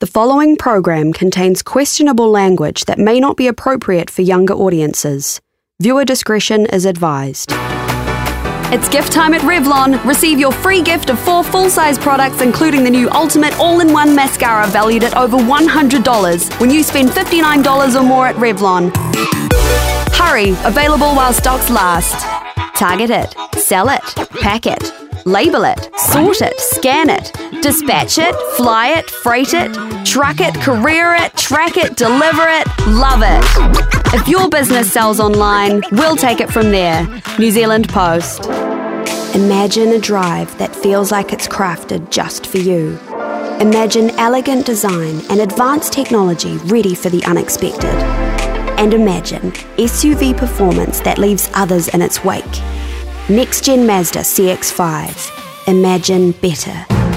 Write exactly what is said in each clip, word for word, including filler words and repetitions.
The following program contains questionable language that may not be appropriate for younger audiences. Viewer discretion is advised. It's gift time at Revlon. Receive your free gift of four full-size products, including the new Ultimate All-in-One Mascara valued at over one hundred dollars when you spend fifty-nine dollars or more at Revlon. Hurry! Available while stocks last. Target it, sell it, pack it, label it, sort it, scan it, dispatch it, fly it, freight it, truck it, courier it, track it, deliver it, love it. If your business sells online, we'll take it from there. New Zealand Post. Imagine a drive that feels like it's crafted just for you. Imagine elegant design and advanced technology ready for the unexpected. And imagine S U V performance that leaves others in its wake. Next-gen Mazda C X five. Imagine better.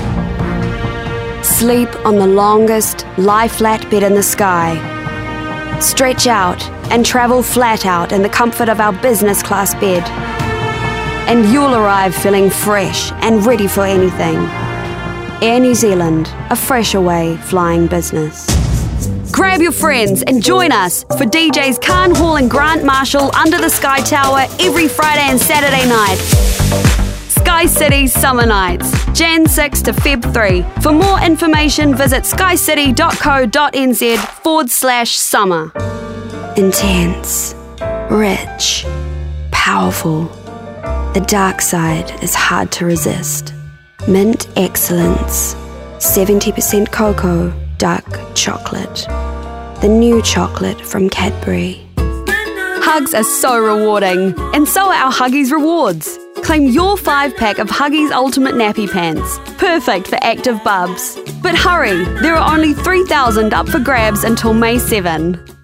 Sleep on the longest lie-flat bed in the sky. Stretch out and travel flat out in the comfort of our business class bed. And you'll arrive feeling fresh and ready for anything. Air New Zealand, a fresher way flying business. Grab your friends and join us for D Js Khan Hall and Grant Marshall under the Sky Tower every Friday and Saturday night. Sky City Summer Nights, January sixth to February three. For more information, visit skycity.co.nz forward slash summer. Intense, rich, powerful. The dark side is hard to resist. Mint excellence, seventy percent cocoa, dark chocolate. The new chocolate from Cadbury. Hugs are so rewarding, and so are our Huggies rewards. Claim your five-pack of Huggies Ultimate Nappy Pants, perfect for active bubs. But hurry, there are only three thousand up for grabs until May seventh.